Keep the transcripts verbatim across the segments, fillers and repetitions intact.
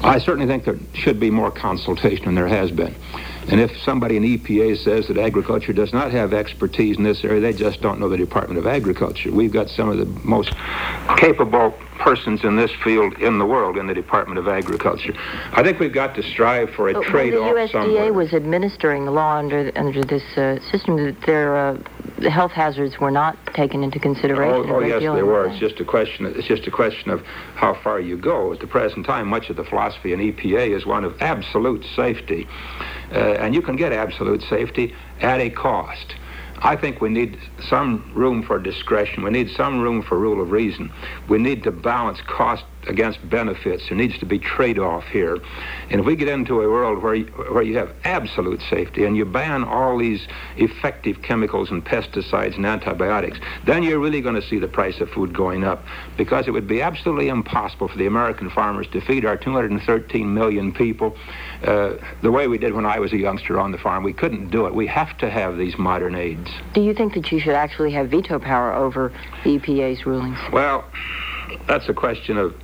I certainly think there should be more consultation than there has been. And if somebody in E P A says that agriculture does not have expertise in this area, they just don't know the Department of Agriculture. We've got some of the most capable persons in this field in the world in the Department of Agriculture. I think we've got to strive for a but trade-off when the U S D A somewhere. was administering the law under under this uh, system, that their uh, the health hazards were not taken into consideration. Oh, oh yes, they were. That. It's just a question. It's just a question of how far you go. At the present time, much of the philosophy in E P A is one of absolute safety, uh, and you can get absolute safety at a cost. I think we need some room for discretion. We need some room for rule of reason. We need to balance cost against benefits. There needs to be trade-off here. And if we get into a world where you, where you have absolute safety and you ban all these effective chemicals and pesticides and antibiotics, then you're really going to see the price of food going up, because it would be absolutely impossible for the American farmers to feed our two hundred thirteen million people uh, the way we did when I was a youngster on the farm. We couldn't do it. We have to have these modern aids. Do you think that you should actually have veto power over the E P A's rulings? Well, that's a question of,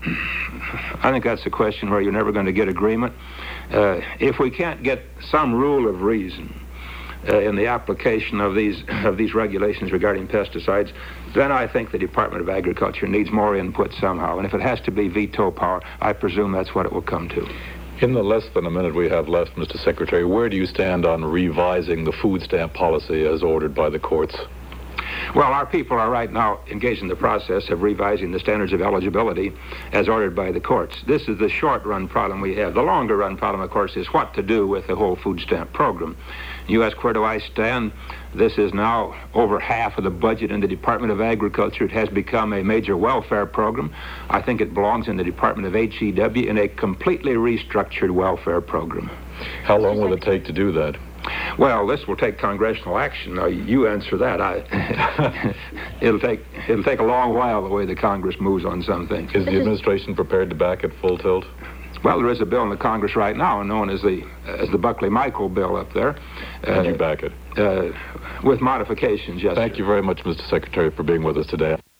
I think that's a question where you're never going to get agreement. Uh, if we can't get some rule of reason uh, in the application of these of these regulations regarding pesticides, then I think the Department of Agriculture needs more input somehow. And if it has to be veto power, I presume that's what it will come to. In the less than a minute we have left, Mister Secretary, where do you stand on revising the food stamp policy as ordered by the courts? Well, our people are right now engaged in the process of revising the standards of eligibility as ordered by the courts. This is the short-run problem we have. The longer-run problem, of course, is what to do with the whole food stamp program. You ask, where do I stand? This is now over half of the budget in the Department of Agriculture. It has become a major welfare program. I think it belongs in the Department of H E W in a completely restructured welfare program. How long will it take to do that? Well, this will take congressional action. Now, you answer that. I, it'll take it'll take a long while the way the Congress moves on some things. Is the administration prepared to back it full tilt? Well, there is a bill in the Congress right now known as the as the Buckley-Michael bill up there. And uh, you back it? Uh, with modifications, yes. Thank sir. you very much, Mister Secretary, for being with us today.